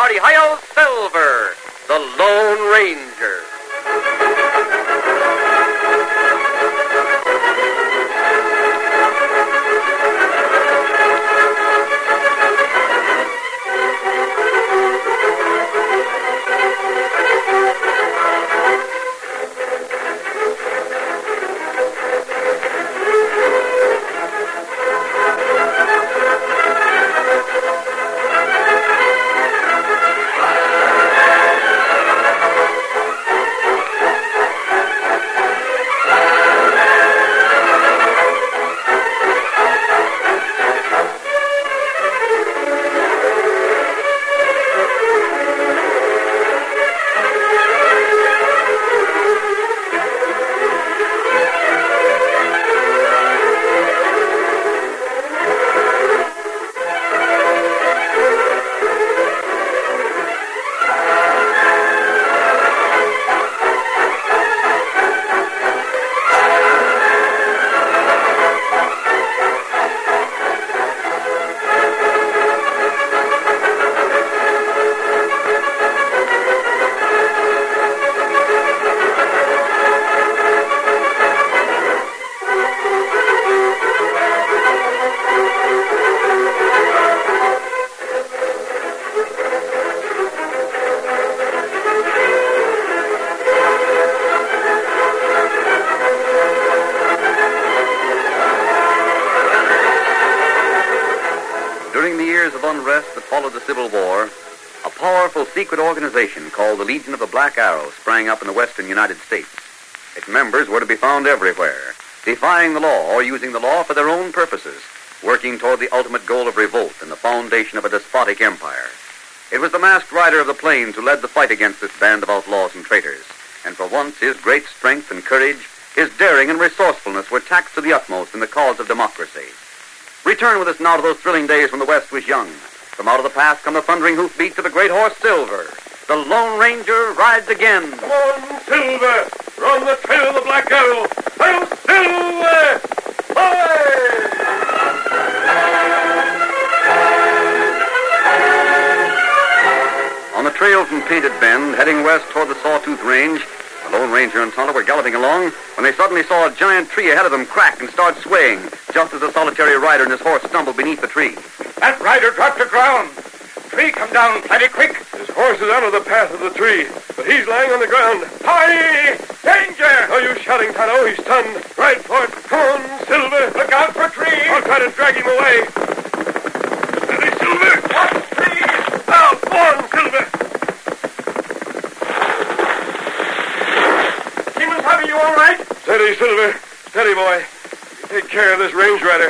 Hi-Yo Silver, the Lone Ranger. During the years of unrest that followed the Civil War, a powerful secret organization called the Legion of the Black Arrow sprang up in the western United States. Its members were to be found everywhere, defying the law or using the law for their own purposes, working toward the ultimate goal of revolt and the foundation of a despotic empire. It was the masked rider of the plains who led the fight against this band of outlaws and traitors, and for once his great strength and courage, his daring and resourcefulness were taxed to the utmost in the cause of democracy. Return with us now to those thrilling days when the West was young. From out of the past come the thundering hoofbeats of the great horse Silver. The Lone Ranger rides again. Come on, Silver! We're on the trail of the Black Arrow. Hi-Yo Silver! Hi! On the trail from Painted Bend, heading west toward the Sawtooth Range, the Lone Ranger and Tonto were galloping along when they suddenly saw a giant tree ahead of them crack and start swaying, just as the solitary rider and his horse stumbled beneath the tree. That rider dropped to ground. Tree come down plenty quick. His horse is out of the path of the tree, but he's lying on the ground. Hi! Danger! Are you shouting, Tonto? He's stunned. Ride for it. Come on, Silver. Look out for tree. I'll try to drag him away. Steady, Silver. Watch tree. Now, go on, Silver. Are you all right? Steady, Silver. Steady, boy. You take care of this range rider.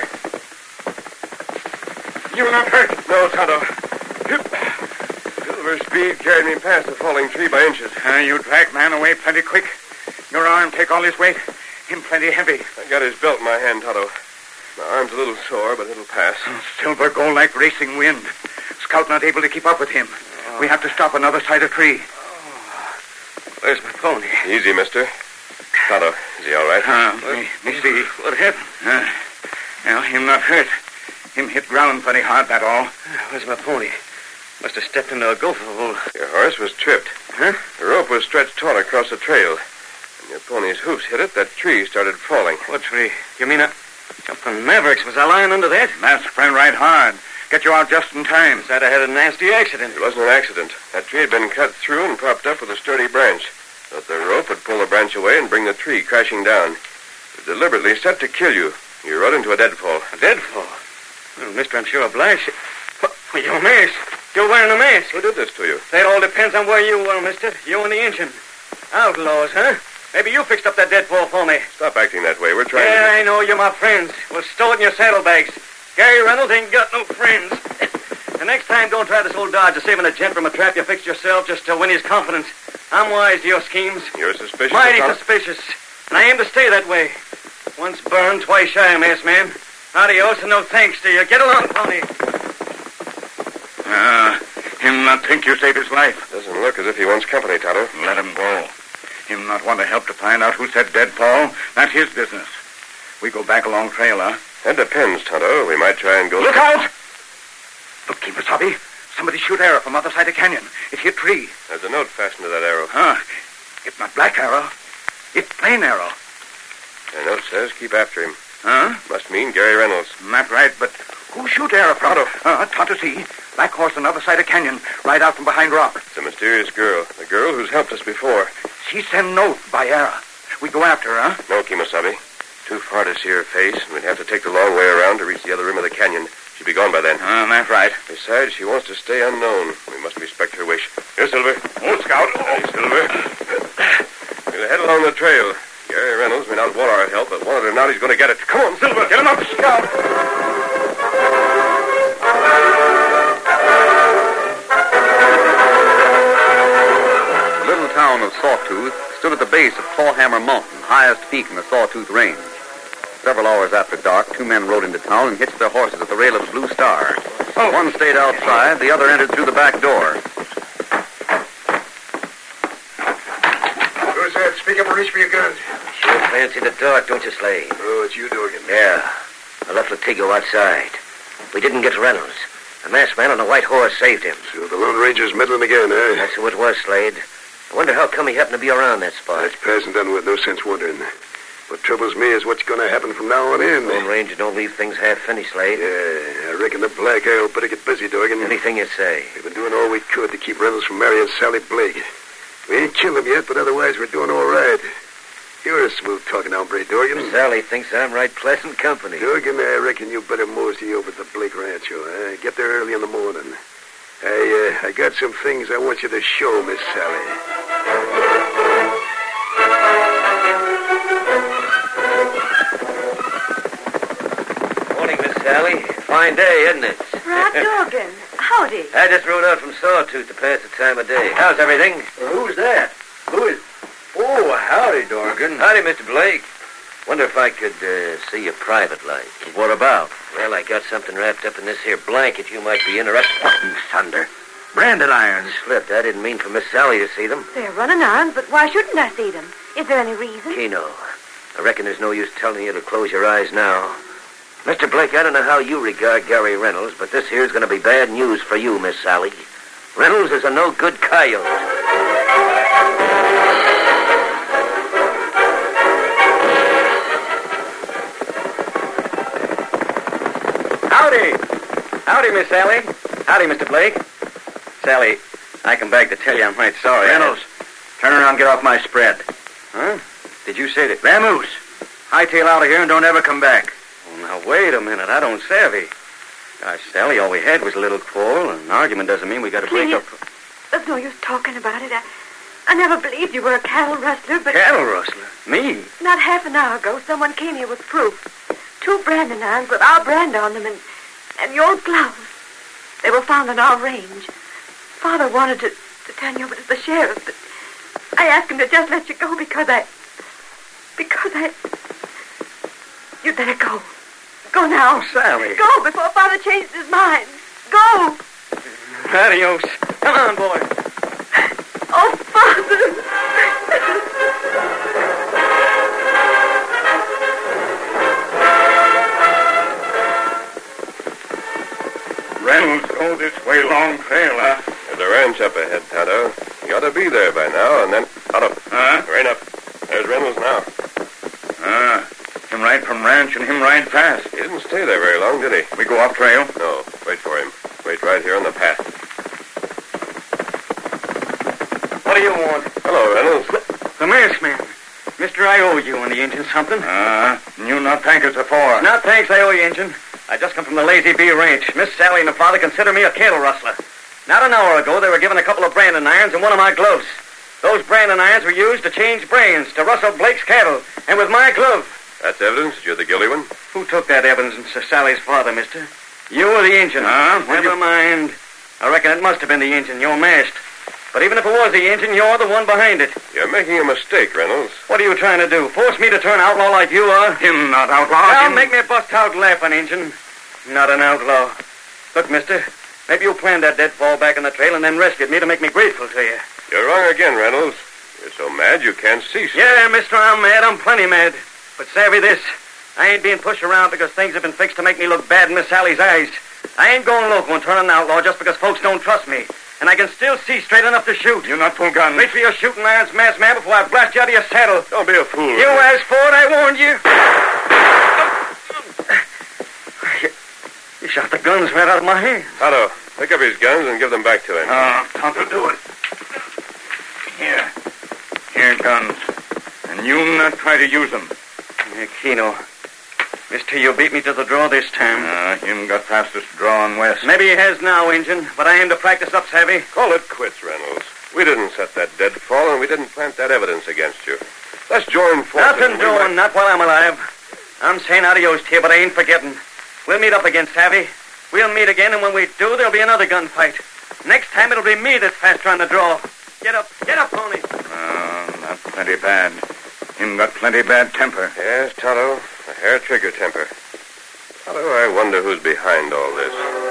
You're not hurt? No, Tonto. Silver's speed carried me past the falling tree by inches. You drag man away plenty quick. Your arm take all his weight. Him plenty heavy. I got his belt in my hand, Tonto. My arm's a little sore, but it'll pass. Silver go like racing wind. Scout not able to keep up with him. We have to stop another side of tree. Where's my pony? Easy, mister. Tonto, is he all right? Me see. What happened? Well, him not hurt. Him hit ground pretty hard, that all. Where's my pony? Must have stepped into a gopher hole. Your horse was tripped. Huh? The rope was stretched taut across the trail. When your pony's hoofs hit it, that tree started falling. What tree? You mean a jumping Mavericks? Was I lying under that? Masked friend right hard. Get you out just in time. Said I had a nasty accident. It wasn't an accident. That tree had been cut through and propped up with a sturdy branch. But the rope would pull the branch away and bring the tree crashing down. It was deliberately set to kill you. You rode into a deadfall. A deadfall? Well, mister, I'm sure obliged. Well, your mask. You're wearing a mask. Who did this to you? That all depends on where you were, mister. You and the engine. Outlaws, huh? Maybe you fixed up that deadfall for me. Stop acting that way. We're trying I know. You're my friends. We'll stow it in your saddlebags. Gary Reynolds ain't got no friends. The next time, don't try this old dodge of saving a gent from a trap you fixed yourself just to win his confidence. I'm wise to your schemes. You're suspicious? Mighty suspicious. And I aim to stay that way. Once burned, twice shy, masked man. Adios and no thanks to you. Get along, pony. Him not think you saved his life. Doesn't look as if he wants company, Tonto. Let him go. Him not want to help to find out who said deadfall. That's his business. We go back along trail, huh? That depends, Tonto. We might try and go... Look out! Look, Kemosabe. Somebody shoot arrow from other side of canyon. It hit tree. There's a note fastened to that arrow. Huh. It's not black arrow. It's plain arrow. The note says keep after him. Huh? Must mean Gary Reynolds. Not right, but who shoot arrow from? Tonto see. Black horse on the other side of canyon, right out from behind rock. It's a mysterious girl. The girl who's helped us before. She send note by arrow. We go after her, huh? No, Kemosabe. Too far to see her face, and we'd have to take the long way around to reach the other rim of the canyon. She'd be gone by then. That's right. Besides, she wants to stay unknown. We must respect her wish. Here, Silver. Oh, Scout. Hey, Silver. We'll head along the trail. Gary Reynolds may not want our help, but want it or not, he's going to get it. Come on, Silver. Get him up, Scout. The little town of Sawtooth stood at the base of Clawhammer Mountain, highest peak in the Sawtooth Range. Several hours after dark, two men rode into town and hitched their horses at the rail of the Blue Star. One stayed outside, the other entered through the back door. Who's that? Speak up and reach for your guns. Sure fancy the dark, don't you, Slade? Oh, it's you, Dorgan. Yeah. I left Latigo outside. We didn't get Reynolds. A masked man on a white horse saved him. So the Lone Ranger's meddling again, eh? That's who it was, Slade. I wonder how come he happened to be around that spot. That's passing done with. No sense wondering. What troubles me is what's going to happen from now on in. Lone Ranger don't leave things half finished, Slade. Yeah, I reckon the Black Arrow better get busy, Dorgan. Anything you say. We've been doing all we could to keep Reynolds from marrying Sally Blake. We ain't killed him yet, but otherwise we're doing all right. You're a smooth-talking hombre, Dorgan. Sally thinks I'm right pleasant company. Dorgan, I reckon you better mosey over to the Blake Rancho. Get there early in the morning. I got some things I want you to show, Miss Sally. Morning, Miss Sally. Fine day, isn't it? Rod Dorgan. Howdy. I just rode out from Sawtooth to pass the time of day. How's everything? Who's that? Who is... Oh, howdy, Dorgan. Howdy, Mr. Blake. Wonder if I could see you private like. What about? Well, I got something wrapped up in this here blanket you might be interested. Thunder. Brandon irons. Slipped. I didn't mean for Miss Sally to see them. They're running irons, but why shouldn't I see them? Is there any reason? Keno, I reckon there's no use telling you to close your eyes now. Mr. Blake, I don't know how you regard Gary Reynolds, but this here's going to be bad news for you, Miss Sally. Reynolds is a no-good coyote. Howdy, Miss Sally. Howdy, Mr. Blake. Sally, I come back to tell you I'm right sorry. Reynolds, turn around and get off my spread. Huh? Did you say that? Vamoose, hightail out of here and don't ever come back. Oh, now, wait a minute. I don't savvy. Gosh, Sally, all we had was a little quarrel. An argument doesn't mean we got to break up. There's no use talking about it. I never believed you were a cattle rustler, but... Cattle rustler? Me? Not half an hour ago, someone came here with proof. 2 Brandon irons with our brand on them and your gloves. They were found in our range. Father wanted to turn you over to the sheriff, but I asked him to just let you go because I... You'd better go. Go now. Oh, Sally. Go before Father changes his mind. Go. Adios. Come on, boy. Oh, Father. Reynolds go this way long trail, huh? There's a ranch up ahead, Tonto. You ought to be there by now, and then... Tonto. Huh? Rain up. There's Reynolds now. Him ride from ranch and him ride fast. He didn't stay there very long, did he? We go up trail? No. Wait for him. Wait right here on the path. What do you want? Hello, Reynolds. The masked man. Mister, I owe you and the engine something. You not thank us afore. Not thanks, I owe you, engine. I just come from the Lazy Bee Ranch. Miss Sally and her father consider me a cattle rustler. Not an hour ago, they were given a couple of Brandon irons and one of my gloves. Those Brandon irons were used to change brains to rustle Blake's cattle, and with my glove. That's evidence you're the guilty one? Who took that evidence to Sally's father, mister? You or the engine? Never mind. I reckon it must have been the engine. You're masked. But even if it was the engine, you're the one behind it. You're making a mistake, Reynolds. What are you trying to do? Force me to turn outlaw like you are? Him not outlaw. Now him... make me bust out laughing, engine. Not an outlaw. Look, mister, maybe you planned that deadfall back in the trail and then rescued me to make me grateful to you. You're wrong again, Reynolds. You're so mad you can't cease. Yeah, mister, I'm mad. I'm plenty mad. But savvy this. I ain't being pushed around because things have been fixed to make me look bad in Miss Sally's eyes. I ain't going loco and turn an outlaw just because folks don't trust me. And I can still see straight enough to shoot. You not pull guns. Wait for your shooting irons, masked man, before I blast you out of your saddle. Don't be a fool. You asked for it, I warned you. You shot the guns right out of my hand. Tonto, pick up his guns and give them back to him. Tonto, do it. Here, guns. And you not try to use them. Yeah, Keno. Mister, you beat me to the draw this time. Him got fastest draw on west. Maybe he has now, Injun, but I aim to practice up, Savvy. Call it quits, Reynolds. We didn't set that deadfall, and we didn't plant that evidence against you. Let's join forces. Nothing doing, not while I'm alive. I'm saying adios to you, but I ain't forgetting. We'll meet up again, Savvy. We'll meet again, and when we do, there'll be another gunfight. Next time, it'll be me that's faster on the draw. Get up, pony. Not plenty bad. Him got plenty bad temper. Yes, Tonto, a hair-trigger temper. Tonto, I wonder who's behind all this.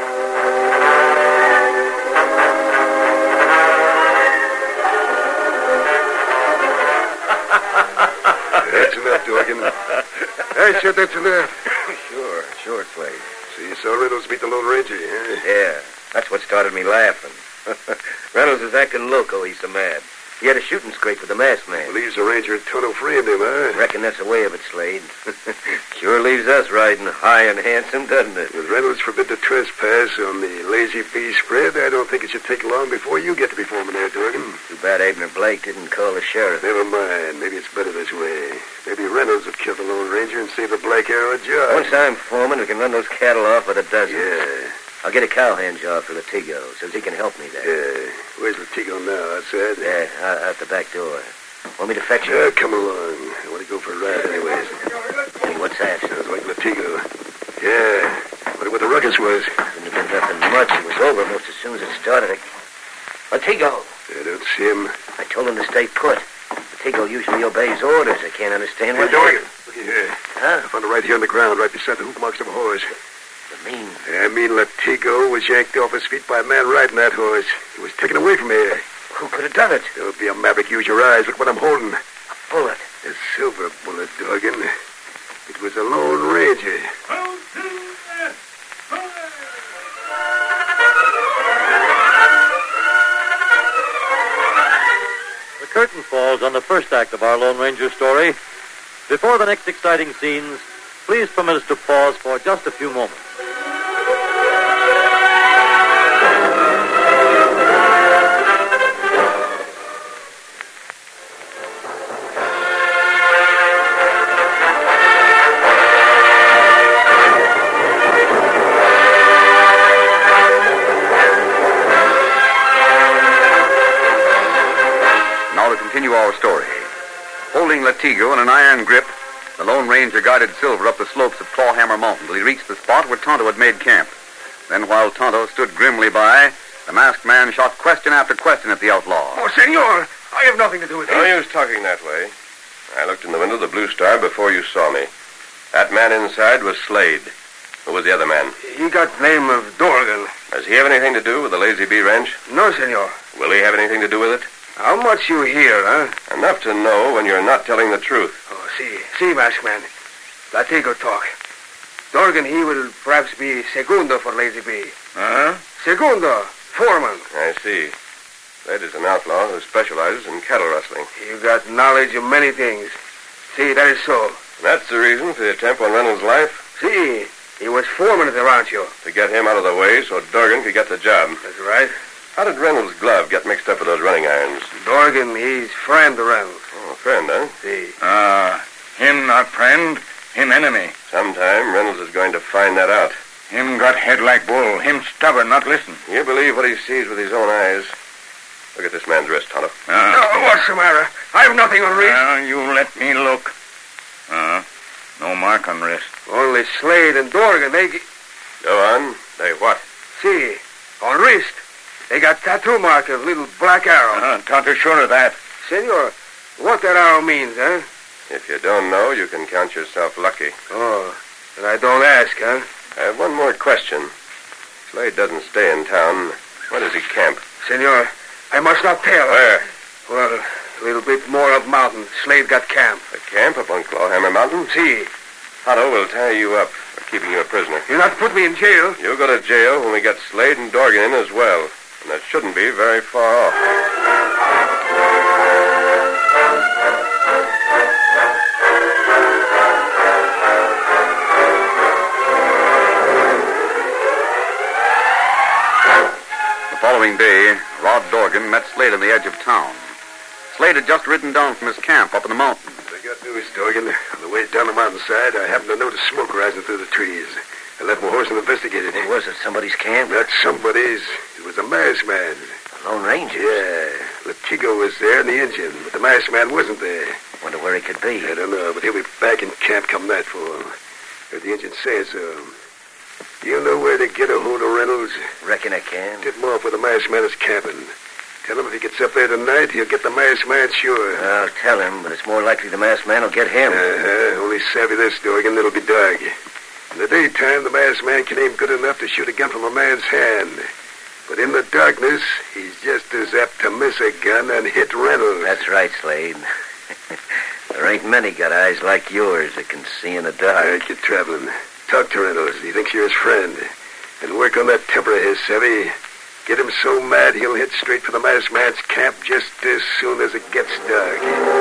That's enough, Dorgan. I said that's enough. Sure, Slade. So you saw Reynolds beat the Lone Ranger, huh? Yeah, that's what started me laughing. Reynolds is acting loco, he's so mad. He had a shooting scrape with the masked man. Believes the Ranger and Tonto framed him, huh? Reckon that's the way of it, Slade. Sure leaves us riding high and handsome, doesn't it? With Reynolds forbid to trespass on the Lazy B spread, I don't think it should take long before you get to be foreman there, Dorgan. Too bad Abner Blake didn't call the sheriff. Never mind. Maybe it's better this way. Maybe Reynolds would kill the Lone Ranger and save the Black Arrow a job. Once I'm foreman, we can run those cattle off with a dozen. Yeah. I'll get a cowhand job for Latigo, so he can help me there. Yeah. Where's Latigo now? Outside? Yeah, out the back door. Want me to fetch you? Come along. I want to go for a ride anyways. Hey, what's that? Sounds like Latigo. Yeah. Wonder what the ruckus was. Couldn't have been nothing much. It was over almost as soon as it started. Latigo! I don't see him. I told him to stay put. Latigo usually obeys orders. I can't understand what... Dorgan, look here. Huh? I found it right here on the ground, right beside the hoof marks of a horse. I mean Latigo was yanked off his feet by a man riding that horse. He was taken away from here. Who could have done it? Don't be a maverick. Use your eyes. Look what I'm holding. A bullet. A silver bullet, Dorgan. It was a Lone Ranger. The curtain falls on the first act of our Lone Ranger story. Before the next exciting scenes, please permit us to pause for just a few moments. Now to continue our story. Holding Latigo in an iron grip, the Lone Ranger guided Silver up the slopes of Clawhammer Mountain till he reached the spot where Tonto had made camp. Then, while Tonto stood grimly by, the masked man shot question after question at the outlaw. Oh, senor, I have nothing to do with it. No use talking that way. I looked in the window of the Blue Star before you saw me. That man inside was Slade. Who was the other man? He got the name of Dorgan. Does he have anything to do with the Lazy B Ranch? No, senor. Will he have anything to do with it? How much you hear, huh? Enough to know when you're not telling the truth. Oh, see, masked man. Latigo talk. Dorgan, he will perhaps be segundo for Lazy B. Huh? Segundo, foreman. I see. Slade is an outlaw who specializes in cattle rustling. You got knowledge of many things. See, that is so. That's the reason for the attempt on Reynolds' life? See, he was foreman at the rancho. To get him out of the way so Dorgan could get the job. That's right. How did Reynolds' glove get mixed up with those running irons? Dorgan, he's friend of Reynolds. Oh, friend, huh? See. Him not friend, him enemy. Sometime Reynolds is going to find that out. Him got head like bull. Him stubborn, not listen. You believe what he sees with his own eyes. Look at this man's wrist, Tonto. What's the matter? I have nothing on wrist. You let me look. No mark on wrist. Only Slade and Dorgan, they... Go on. They what? See, on wrist, they got tattoo mark of little black arrow. Tonto sure of that. Senor, what that arrow means, huh? If you don't know, you can count yourself lucky. Oh, and I don't ask, huh? I have one more question. Slade doesn't stay in town. Where does he camp? Senor, I must not tell. Where? Well, a little bit more up mountain. Slade got camp. A camp up on Clawhammer Mountain? See. Tonto will tie you up. We're keeping you a prisoner. You're not putting me in jail. You'll go to jail when we get Slade and Dorgan in as well. And that shouldn't be very far off. The following day, Rod Dorgan met Slade on the edge of town. Slade had just ridden down from his camp up in the mountains. I got news, Dorgan. On the way down the mountainside, I happened to notice smoke rising through the trees. I left my horse and investigated. It was at somebody's camp? Not somebody's. It was a masked man. Lone Ranger? Yeah. Latigo was there and the Indian, but the masked man wasn't there. Wonder where he could be. I don't know, but he'll be back in camp come nightfall. Heard the Indian say so. Do you know where to get a hold of Reynolds? Reckon I can. Tip him off where the masked man is camping. Tell him if he gets up there tonight, he'll get the masked man sure. I'll tell him, but it's more likely the masked man will get him. Only savvy this, Dorgan, it'll be dark. In the daytime, the masked man can aim good enough to shoot a gun from a man's hand. But in the darkness, he's just as apt to miss a gun and hit Reynolds. That's right, Slade. There ain't many got eyes like yours that can see in the dark. All right, get traveling. Talk to Reynolds. He thinks you're his friend. And work on that temper of his, Savvy. Get him so mad he'll head straight for the masked man's camp just as soon as it gets dark.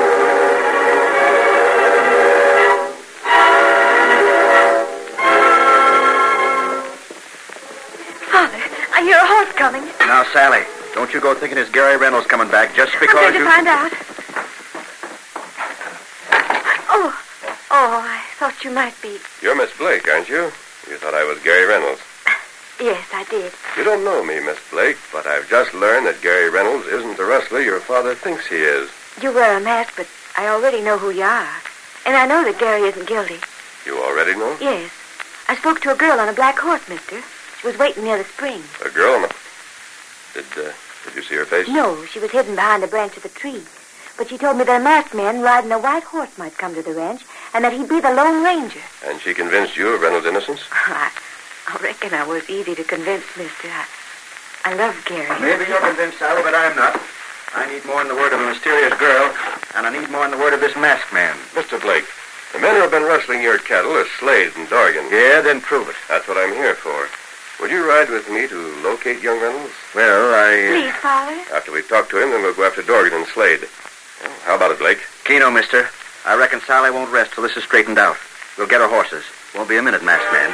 Father, I hear a horse coming. Now, Sally, don't you go thinking it's Gary Reynolds coming back just I'm because going to you... find out. Oh, I thought you might be. You're Miss Blake, aren't you? You thought I was Gary Reynolds. Yes, I did. You don't know me, Miss Blake, but I've just learned that Gary Reynolds isn't the rustler your father thinks he is. You wear a mask, but I already know who you are. And I know that Gary isn't guilty. You already know? Yes. I spoke to a girl on a black horse, mister. She was waiting near the spring. A girl on the... Did you see her face? No, she was hidden behind a branch of the tree. But she told me that a masked man riding a white horse might come to the ranch, and that he'd be the Lone Ranger. And she convinced you of Reynolds' innocence? I reckon I was easy to convince, mister. I love Gary. Maybe you're convinced, Sally, but I'm not. I need more in the word of a mysterious girl, and I need more in the word of this masked man. Mr. Blake, the men who have been rustling your cattle are Slade and Dorgan. Yeah, then prove it. That's what I'm here for. Would you ride with me to locate young Reynolds? Well, Please, Father. After we talk to him, then we'll go after Dorgan and Slade. Well, how about it, Blake? Keno, mister. I reckon Sally won't rest till this is straightened out. We'll get her horses. Won't be a minute, masked man.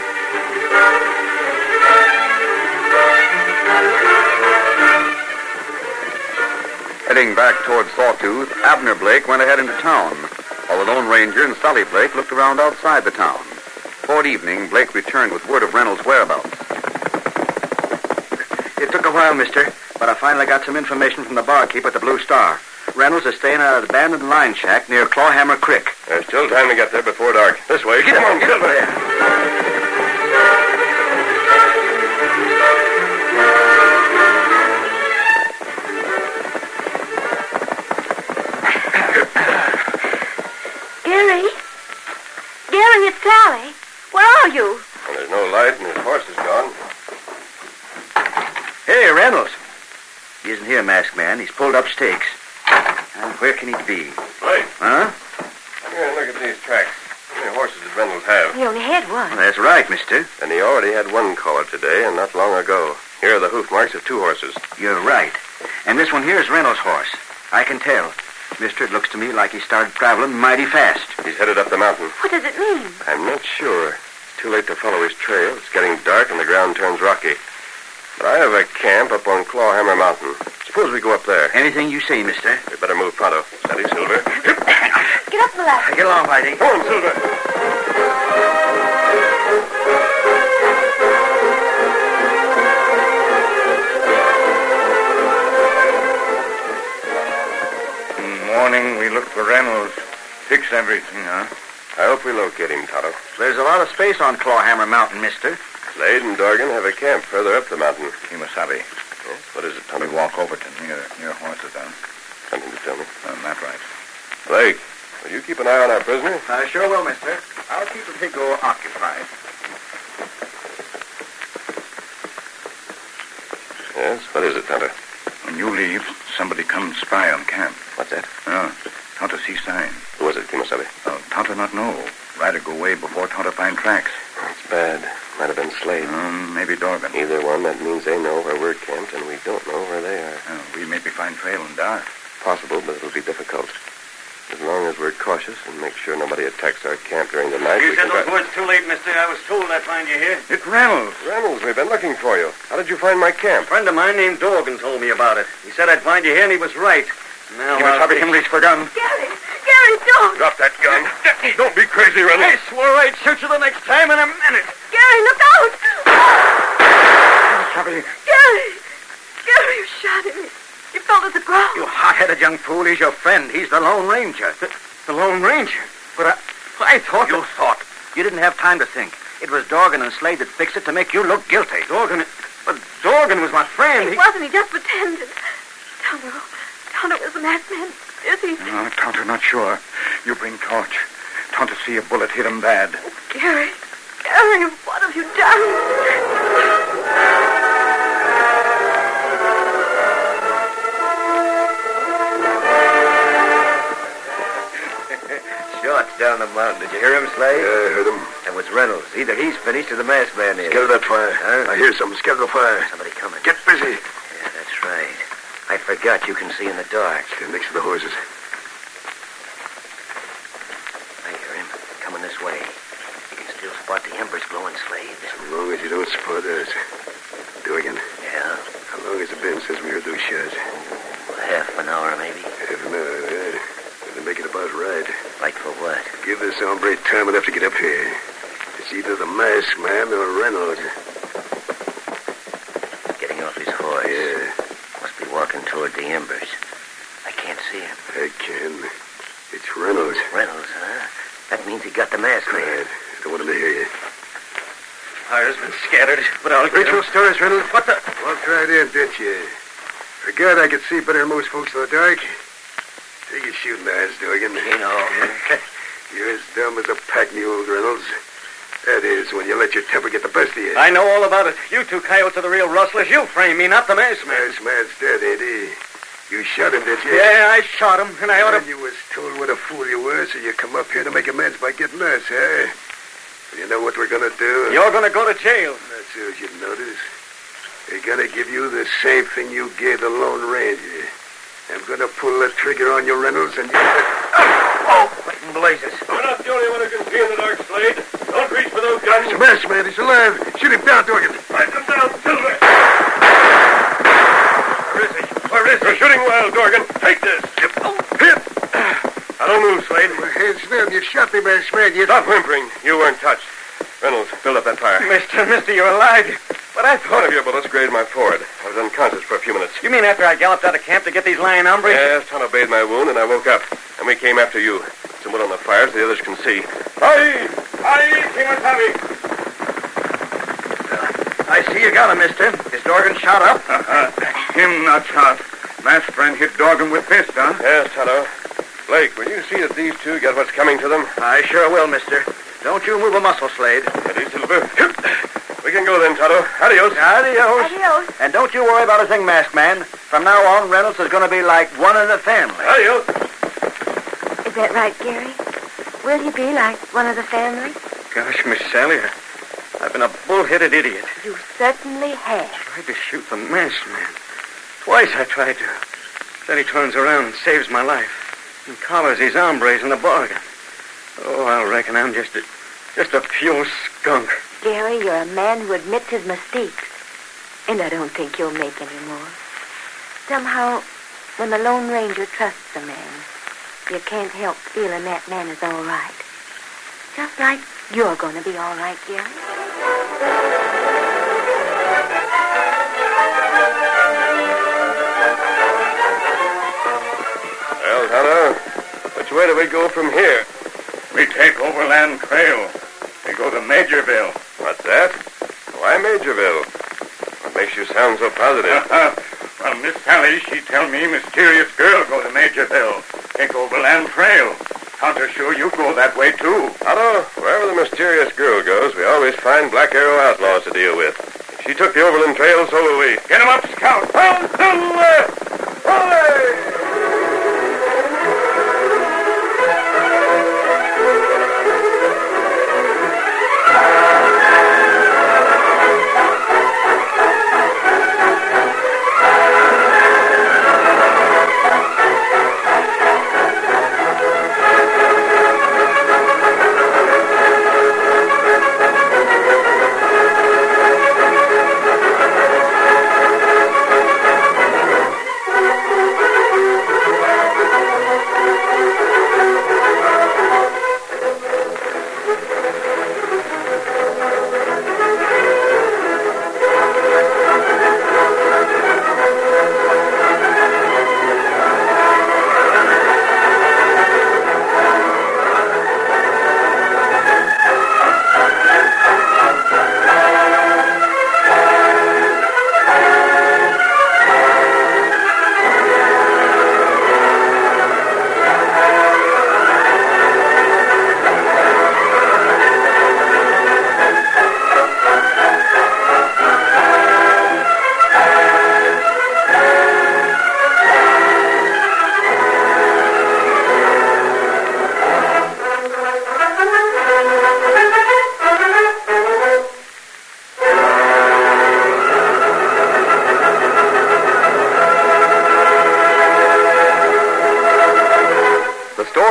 Heading back toward Sawtooth, Abner Blake went ahead into town, while the Lone Ranger and Sally Blake looked around outside the town. Toward evening, Blake returned with word of Reynolds' whereabouts. It took a while, mister, but I finally got some information from the barkeep at the Blue Star. Reynolds is staying at an abandoned line shack near Clawhammer Creek. There's still time to get there before dark. This way. Come on, Get over there. Gary, it's Sally. Where are you? And there's no light and his horse is gone. Hey, Reynolds. He isn't here, masked man. He's pulled up stakes. And where can he be? Blake. Huh? Come here and look at these tracks. How many horses did Reynolds have? He only had one. That's right, mister. And he already had one caller today, and not long ago. Here are the hoof marks of 2 horses. You're right. And this one here is Reynolds' horse. I can tell. Mister, it looks to me like he started traveling mighty fast. He's headed up the mountain. What does it mean? I'm not sure. It's too late to follow his trail. It's getting dark and the ground turns rocky. But I have a camp up on Clawhammer Mountain. Suppose we go up there. Anything you say, mister. We better move pronto. Steady, Silver. Get up, Black. Get along, Whitey. Come on, Silver. Morning, we looked for Reynolds. Fix everything, huh? I hope we locate him, Tonto. There's a lot of space on Clawhammer Mountain, mister. Slade and Dorgan have a camp further up the mountain. Kimasabi. Yes? What is it, We Tonto? walk over to near horses, then. Something to tell me. That's right. Blake, will you keep an eye on our prisoner? I sure will, mister. I'll keep the big go occupied. Yes? What is it, Tonto? When you leave, somebody come spy on camp. What's that? Tonto see sign. Who was it, Kimasabi? Tonto not know. Rider go away before Tonto find tracks. It's bad. Might have been Slade. Maybe Dorgan. Either one, that means they know where we're camped, and we don't know where they are. We maybe find trail in dark. Possible, but it'll be difficult. As long as we're cautious and make sure nobody attacks our camp during the night, You we said can... those words too late, mister. I was told I'd find you here. It's Reynolds. Reynolds, we've been looking for you. How did you find my camp? A friend of mine named Dorgan told me about it. He said I'd find you here, and he was right. Now, He was having him reach for gun. Gary, don't. Drop that gun. Don't be crazy, I Reynolds. swore I'd shoot you the next time in a minute. Gary, look out. Gary, Gary, you shot him. He fell to the ground. You hot-headed young fool. He's your friend. He's the Lone Ranger. The Lone Ranger? But I thought... You thought. You didn't have time to think. It was Dorgan and Slade that fixed it to make you look guilty. Dorgan... But Dorgan was my friend. He wasn't. He just pretended. Tonto was the masked man. Is he? Tonto, not sure. You bring torch. Tonto see a bullet hit him bad. Gary, what have you done? Shots down the mountain. Did you hear him, Slade? Yeah, I heard him. That was Reynolds. Either he's finished or the masked man is. Scatter that fire. Huh? I hear something. Scatter the fire. Somebody coming. Get busy. Yeah, that's right. I forgot you can see in the dark. Stand next to the horses. I hear him. Coming this way. You can still spot the embers glowing, Slade. As long as you don't spot us. Dorgan, Yeah, how long has it been since we heard those shots? half an hour, maybe. Half an hour, eh? Gonna make it about right. Right for what? Give this hombre time enough to get up here. It's either the masked man or Reynolds. Getting off his horse. Yeah, Must be walking toward the embers. I can't see him. I can. It's Reynolds. Reynolds, huh? That means he got the masked man. Quiet. I don't want him to hear you. Fire's been scattered, but I'll get him. stars, Reynolds. What the... Walked right in, didn't you? Forgot I could see better than most folks in the dark. Take your shooting irons, Dorgan. You know. You're as dumb as a pack mule, Reynolds. That is, when you let your temper get the best of you. I know all about it. You two coyotes are the real rustlers. You framed me, not the masked man. Masked man's dead, ain't he? You shot him, did you? Yeah, I shot him, and I ought And to... you was told what a fool you were, so you come up here to make amends by getting us, eh? You know what we're gonna do? You're going to go to jail. Not so as you'd notice. They're gonna give you the same thing you gave the Lone Ranger. I'm gonna pull the trigger on you, Reynolds, and you... Oh, what in blazes? You're not the only one who can see in the dark, Slade. Don't reach for those guns. It's a masked man. He's alive. Shoot him down, Dorgan. Fight them down, Silver. Where is he? Where is You're shooting wild, Dorgan. Take this. Hit! I don't move, Slade. My hands down. You shot me, masked man. You... Stop whimpering. You weren't touched. Reynolds, build up that fire. Mister, you're alive. But I One thought... of your bullets grazed my forehead. I was unconscious for a few minutes. You mean after I galloped out of camp to get these lying hombres? Yes, Tonto bathed my wound, and I woke up. And we came after you. Some wood on the fire so the others can see. Aye! Aye, Kimasabi! I see you got him, mister. Is Dorgan shot up? Him not shot. Masked friend hit Dorgan with fist, huh? Yes, Tonto. Blake, will you see that these two get what's coming to them? I sure will, mister. Don't you move a muscle, Slade. Ready, Silver? We can go then, Tonto. Adios. Adios. And don't you worry about a thing, masked man. From now on, Reynolds is going to be like one in the family. Adios. Is that right, Gary? Will you be like one of the family? Gosh, Miss Sally, I've been a bull-headed idiot. You certainly have. Tried to shoot the masked man. Twice I tried to. Then he turns around and saves my life. And collars these hombres in the bargain. Oh, I reckon I'm just a pure skunk. Gary, you're a man who admits his mistakes. And I don't think you'll make any more. Somehow, when the Lone Ranger trusts a man, you can't help feeling that man is all right. Just like you're going to be all right, Gary. Well, Tonto, which way do we go from here? We take Overland Trail. We go to Majorville. What's that? Why Majorville? What makes you sound so positive? Well, Miss Sally, she tell me mysterious girl go to Majorville. Take Overland Trail. Tonto sure you go that way, too. Tonto, wherever the mysterious girl goes, we always find Black Arrow outlaws to deal with. If she took the Overland Trail, so will we. Get 'em up, Scout. On to the left! Hooray!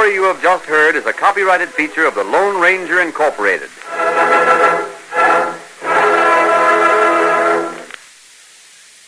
story you have just heard is a copyrighted feature of the Lone Ranger Incorporated.